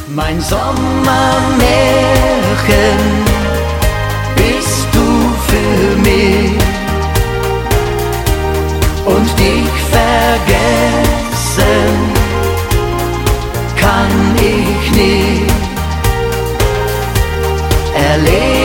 Mein Sommermärchen bist du für mich und dich vergessen kann ich nicht. Erleben